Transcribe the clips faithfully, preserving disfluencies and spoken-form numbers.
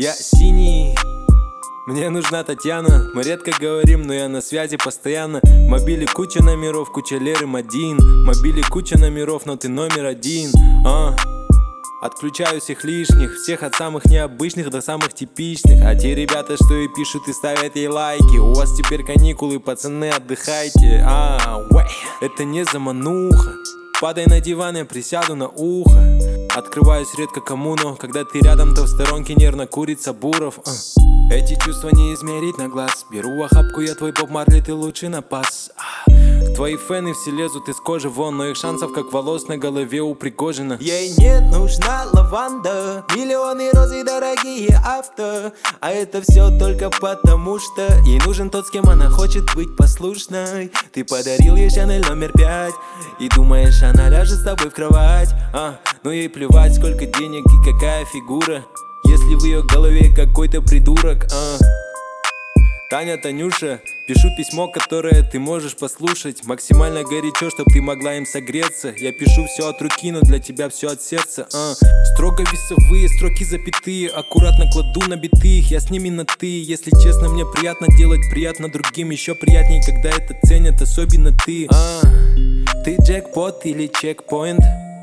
Я синий, мне нужна Татьяна. Мы редко говорим, но я на связи постоянно. В мобиле куча номеров, куча лерым один. В мобиле куча номеров, но ты номер один. а. Отключаю всех лишних, всех от самых необычных до самых типичных. А те ребята, что и пишут и ставят ей лайки, у вас теперь каникулы, пацаны, отдыхайте. А, уэй, это не замануха. Падай на диван, я присяду на ухо. Открываюсь редко кому, но когда ты рядом, то в сторонке нервно курит Сабуров. а. Эти чувства не измерить на глаз. Беру в охапку, я твой Боб Марли, ты лучший напас. а. Твои фэны все лезут из кожи вон, но их шансов как волос на голове у Пригожина. Ей не нужна лаванда, миллионы роз и дорогие авто. А это все только потому, что ей нужен тот, с кем она хочет быть послушной. Ты подарил ей Шанель номер пять и думаешь, она ляжет с тобой в кровать. а, Ну ей плевать, сколько денег и какая фигура, если в ее голове какой-то придурок. а. Таня, Танюша, пишу письмо, которое ты можешь послушать. Максимально горячо, чтоб ты могла им согреться. Я пишу все от руки, но для тебя все от сердца. а. Строго весовые, строки запятые, аккуратно кладу на биты их, я с ними на ты. Если честно, мне приятно делать приятно другим. Еще приятней, когда это ценят, особенно ты. а. Ты джекпот или чекпоинт?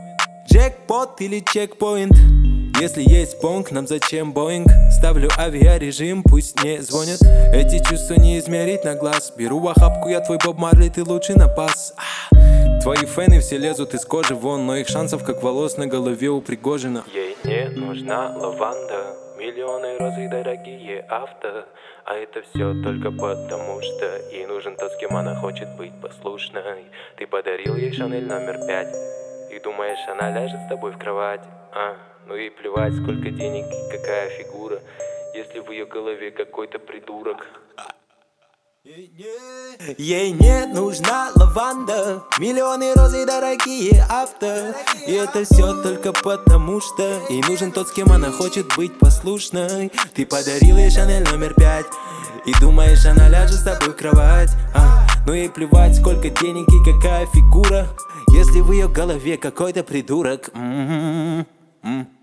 Джекпот или чекпоинт? Если есть понг, нам зачем Боинг? Ставлю авиарежим, пусть не звонят. Эти чувства не измерить на глаз. Беру в охапку, я твой Боб Марли, ты лучший напас. а. Твои фэны все лезут из кожи вон, но их шансов как волос на голове у Пригожина. Ей не нужна лаванда, миллионы роз и дорогие авто. А это все только потому, что ей нужен тот, с кем она хочет быть послушной. Ты подарил ей Шанель номер пять и думаешь, она ляжет с тобой в кровать. а. Ну ей плевать, сколько денег и какая фигура, если в ее голове какой-то придурок. Ей не нужна лаванда, миллионы роз и дорогие авто. И это все только потому, что ей нужен тот, с кем она хочет быть послушной. Ты подарил ей Шанель номер пять и думаешь, она ляжет с тобой в кровать. а. Ну ей плевать, сколько денег и какая фигура, если в ее голове какой-то придурок. М-м-м. Mm.